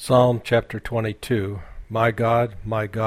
Psalm chapter 22. My God,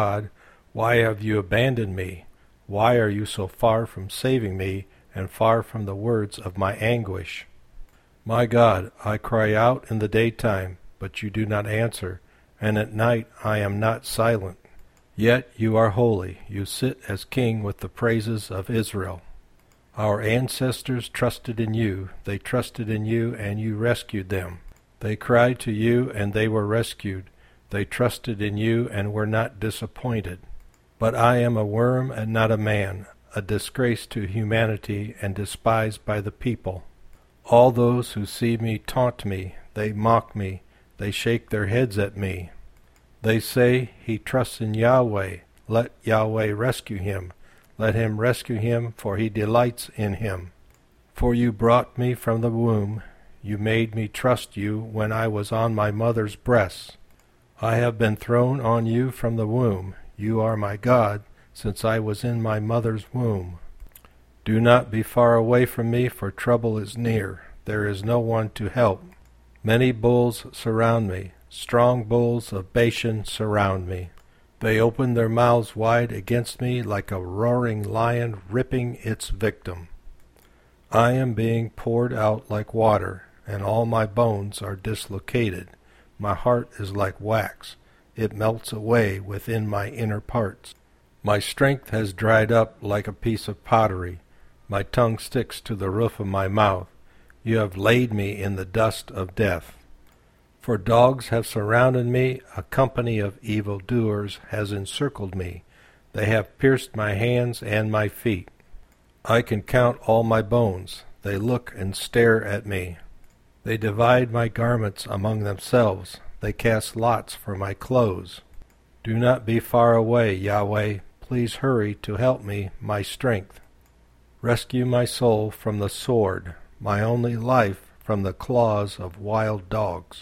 why have you abandoned me? Why are you so far from saving me, and far from the words of my anguish? My God, I cry out in the daytime, but you do not answer, and at night I am not silent. Yet you are holy, you sit as king with the praises of Israel. Our ancestors trusted in you, they trusted in you, and you rescued them. They cried to you, and they were rescued. They trusted in you, and were not disappointed. But I am a worm and not a man, a disgrace to humanity, and despised by the people. All those who see me taunt me, they mock me, they shake their heads at me. They say, he trusts in Yahweh, let Yahweh rescue him. Let him rescue him, for he delights in him. For you brought me from the womb. You made me trust you when I was on my mother's breasts. I have been thrown on you from the womb. You are my God, since I was in my mother's womb. Do not be far away from me, for trouble is near. There is no one to help. Many bulls surround me. Strong bulls of Bashan surround me. They open their mouths wide against me like a roaring lion ripping its victim. I am being poured out like water, and all my bones are dislocated. My heart is like wax. It melts away within my inner parts. My strength has dried up like a piece of pottery. My tongue sticks to the roof of my mouth. You have laid me in the dust of death. For dogs have surrounded me, a company of evildoers has encircled me. They have pierced my hands and my feet. I can count all my bones. They look and stare at me. They divide my garments among themselves. They cast lots for my clothes. Do not be far away, Yahweh. Please hurry to help me, my strength. Rescue my soul from the sword, my only life from the claws of wild dogs.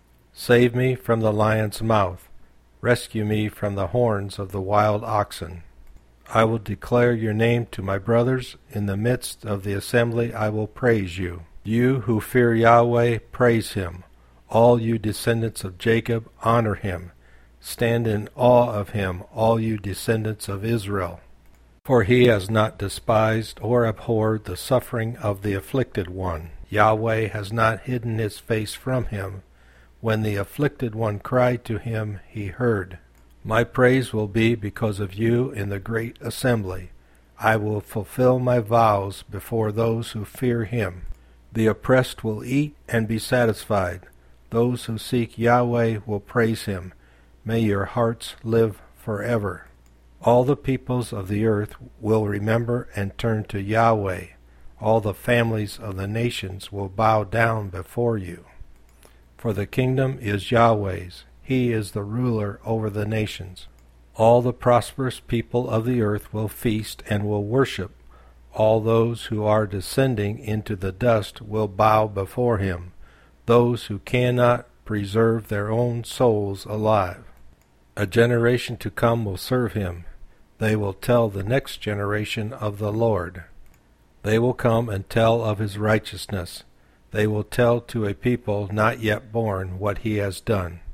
Save me from the lion's mouth. Rescue me from the horns of the wild oxen. I will declare your name to my brothers. In the midst of the assembly I will praise you. You who fear Yahweh, praise him. All you descendants of Jacob, honor him. Stand in awe of him, all you descendants of Israel. For he has not despised or abhorred the suffering of the afflicted one. Yahweh has not hidden his face from him. When the afflicted one cried to him, he heard. My praise will be because of you in the great assembly. I will fulfill my vows before those who fear him. The oppressed will eat and be satisfied. Those who seek Yahweh will praise him. May your hearts live forever. All the peoples of the earth will remember and turn to Yahweh. All the families of the nations will bow down before you. For the kingdom is Yahweh's. He is the ruler over the nations. All the prosperous people of the earth will feast and will worship. All those who are descending into the dust will bow before him, those who cannot preserve their own souls alive. A generation to come will serve him. They will tell the next generation of the Lord. They will come and tell of his righteousness. They will tell to a people not yet born what he has done.